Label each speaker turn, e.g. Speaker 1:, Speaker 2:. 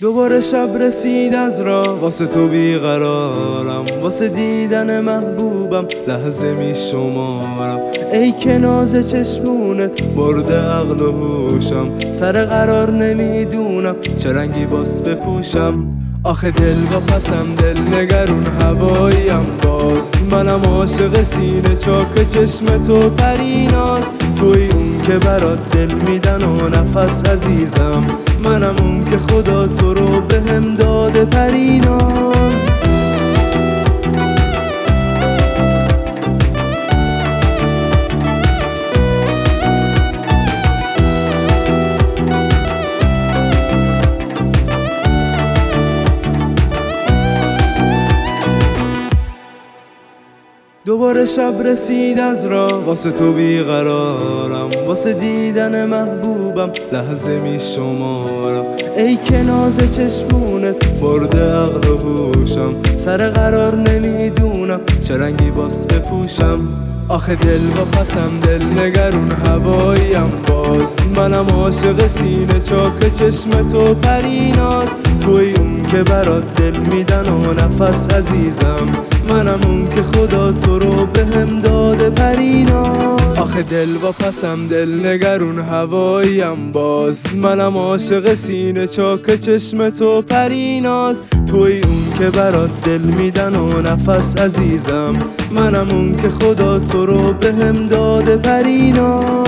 Speaker 1: دوباره شب رسید از راه، واسه تو بیقرارم، واسه دیدن محبوبم لحظه می شمارم. ای که ناز چشمونت برده عقل و هوشم، سر قرار نمیدونم چه رنگی باز بپوشم. آخه دل و پسم دل نگرون هواییم، باز منم عاشق سینه چاک چشم تو پریناز. توی اون که برات دل میدن و نفس عزیزم، منم اون که خدا تو رو بهم داده پریناز. دوباره شب رسید از راه، واسه تو بیقرارم، واسه دیدن محبوبم لحظه می شمارم. ای که ناز چشمونت برده عقل و هوشم، سر قرار نمیدونم چه رنگی باز بپوشم. آخه دل و پسم دل نگرون هواییم، باز منم عاشق سینه چاک چشم تو پریناز. توی اون که برات دل میدن و نفس عزیزم، منم اون که خدا تو رو بهم داده پریناز. آخه دل و پسم دل نگرون هواییم، باز منم عاشق سینه چاک چشم تو پریناز. توی اون که برات دل میدن و نفس عزیزم، منم اون که خدا تو رو بهم داده پریناز.